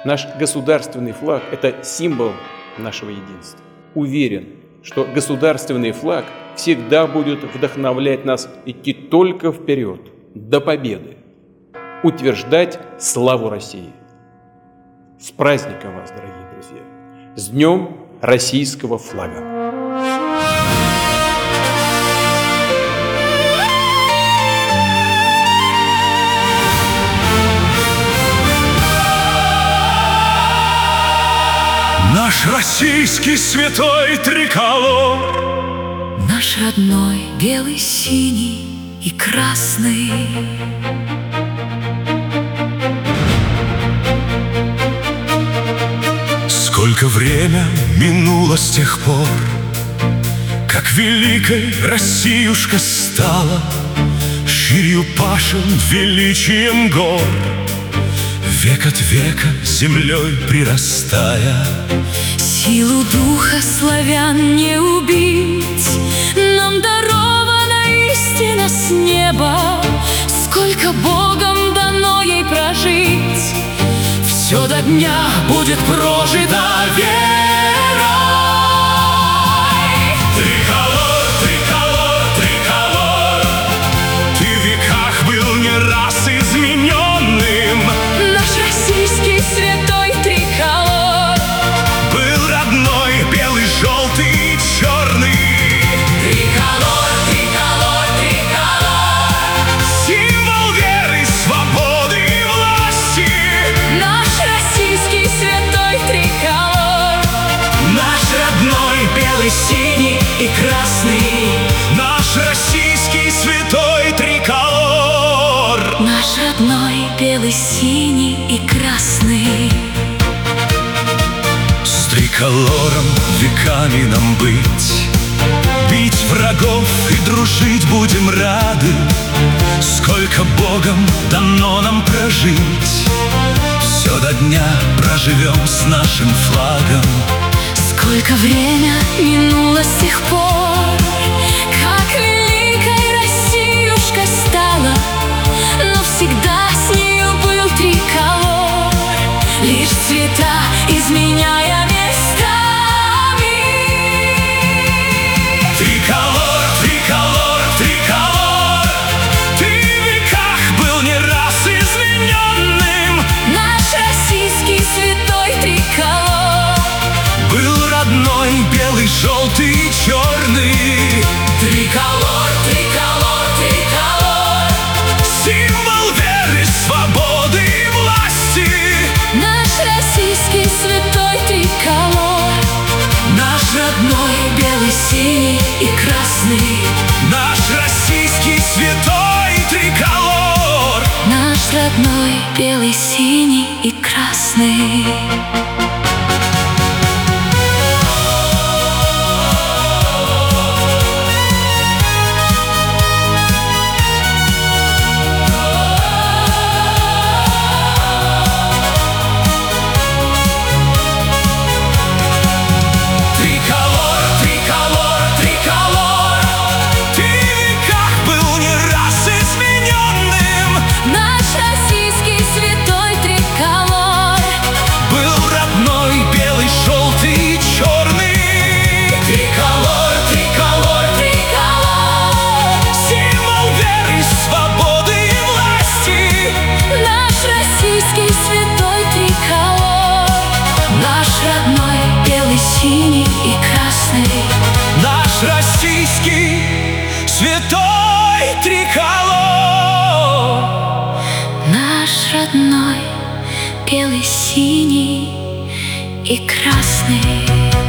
Наш государственный флаг – это символ нашего единства. Уверен, что государственный флаг всегда будет вдохновлять нас идти только вперед, до победы, утверждать славу России. С праздником вас, дорогие друзья! С Днем российского флага! Наш российский святой триколор, наш родной белый, синий и красный. Сколько время минуло с тех пор, как великой Россиюшка стала, ширью пашин, величием гор, век от века землей прирастая. Силу духа славян не убить, нам дарована истина с неба. Сколько Богом дано ей прожить, все до дня будет прожито верой. Триколор, триколор, триколор, ты в веках был не раз измененным. Наш российский святой триколор был родной, белый, желтый и черный. Триколор, триколор, триколор, символ веры, свободы и власти. наш российский святой триколор, Наш родной, белый, синий и красный. наш российский святой триколор. Наш родной белый, синий и красный. С триколором веками нам быть, бить врагов и дружить будем рады. Сколько Богом дано нам прожить, все до дня проживем с нашим флагом. Сколько время минуло с тех пор, как великой Россиюшка стала, но всегда с нею был триколор, лишь цвета изменяя местами. Триколор, триколор, триколор, ты в веках был не раз измененным. Наш российский святой триколор Был родной, белый, желтый и черный. Триколор, триколор, триколор, Символ веры, свободы и власти. наш российский святой триколор, Наш родной белый, синий и красный. Наш российский святой триколор. Наш родной белый, синий и красный. Триколор, триколор, триколор, ты в веках был не раз измененным. Наш российский святой триколор Был родной, белый, желтый и черный. Триколор, триколор, триколор, символ веры, свободы и власти. наш российский святой триколор, наш родной белый, синий и красный. Наш российский святой триколор. Наш родной белый, синий и красный.